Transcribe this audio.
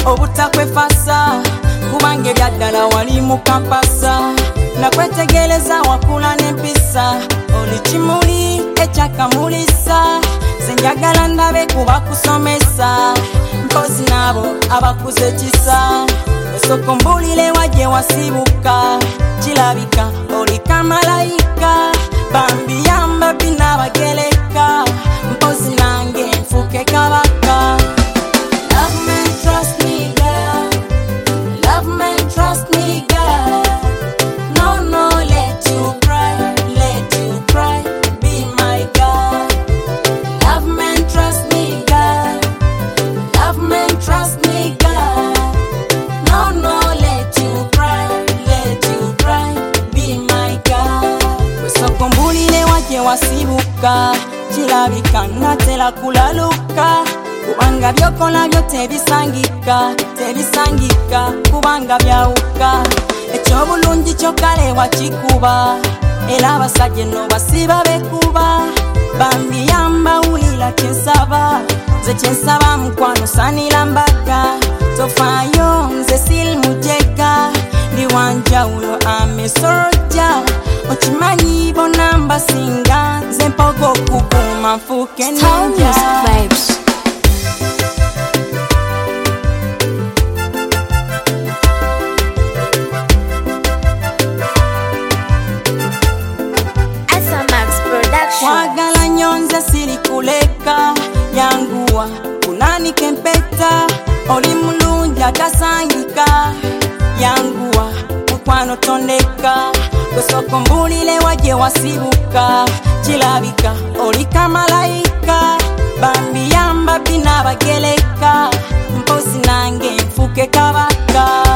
obutakwefasa kubange byaddala wali mu kampasa nakwetegereza wakula n'empisa oli kimuli ekyakamulisa senjagala ndabe kuba kusomesa mpozi nabo abakuze kisa esoko mbulire waje wasibuka kilabika oli kamalayika bambi yamba binabageleka mpozi nange nfuke kabaka. Love me, trust me, girl. Love me, trust me, girl. No, no, let you cry, be my girl. Love me, trust me, girl. Love me, trust me, girl. No, no, let you cry, be my girl. Wesoko mbulire waje wasibuka, kilabika natela kulaluka. Kubanga byokola byo tebisangika kubanga byawuka ekyobulungi kyokale wakikuba era abasajja no basiba bekuba bambi yamba wulira kyensaba nze kyensaba mukwano sanira mbaga tofayo nze siri mujega ndi wanjawulo amesoja okimanyi bona mbasinga nze mpogo kukuma nfuke ninja. Wagala nyonze siri kuleka yanguwa kunani kempeta oli mulungi atasangika yanguwa mukwano tondeka kwesoko mbulire waje wasibuka kilabika oli kamalayika bambi yamba binabageleka mpozi nange nfuke kabaka.